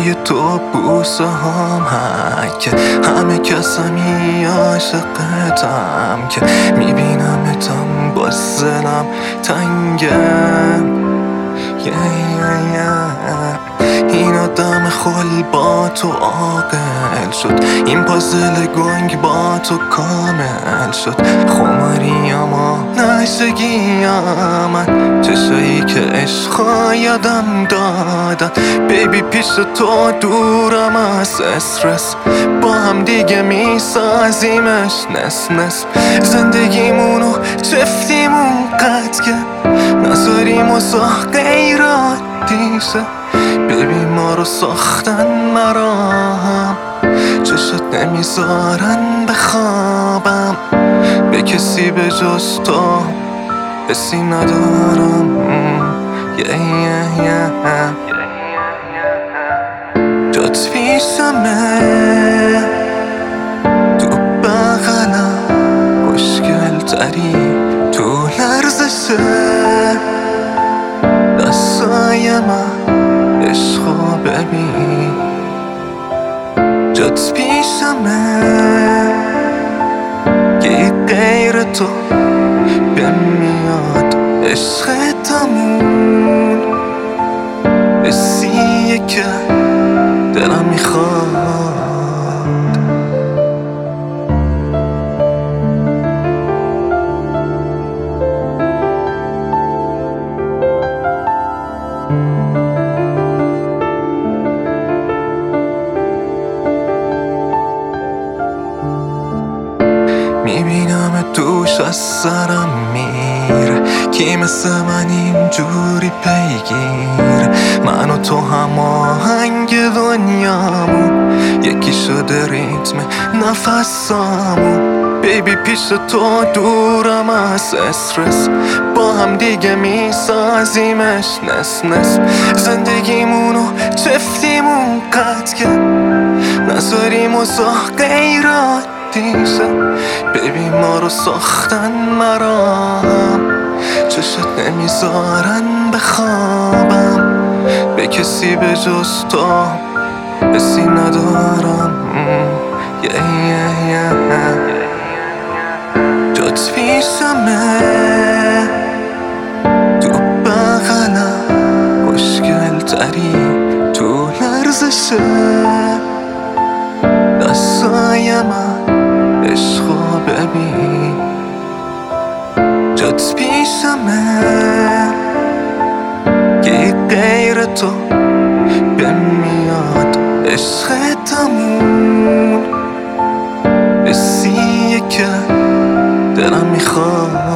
روی تو بوسه هم که همه کسمی عاشقتم که میبینمتم باز دلم تنگه. این آدم خل با تو عاقل شد، این پازل گنگ با تو کامل شد. خماری اما نشگی من، چشایی که عشقا یادم دادن. بیبی پیش تو دورم از استرس، با هم دیگه میسازیمش نس نس. زندگیمونو چفتیمون قد که نذاریم و ساخ غیرات دیشه. ببین ما رو ساختن مرا هم، چشات نمیذارن بخوابم. به کسی به جز تو حسی ندارم. جات پیشمه تو بغلم، خوشگل تری تو لرزشه دستای من. عشقو ببین جات پیشمه که غیر تو بمیاد عشق تمون. حسیه که دلم میخواد. میبینم توش از سرم میره، کی مثل من اینجوری پیگیر. من و تو هماهنگ دنیامون، یکی شده ریتم نفسامون. بیبی پیش تو دورم از استرس، با هم دیگه میسازیمش نس نس. زندگیمونو چفتیمون قد که نذاریم و ساخ غیرات دیشه. ببین ما رو ساختن مرا، چشت نمیذارن بخوابم. به کسی به جز تو حسی ندارم. جات پیشمه تو بغلم، خوشگل تری تو لرزشه دستای من. عشقو ببین جات پیشمه که غیر تو بمیاد عشق تمون. حسیه که دلم میخواد.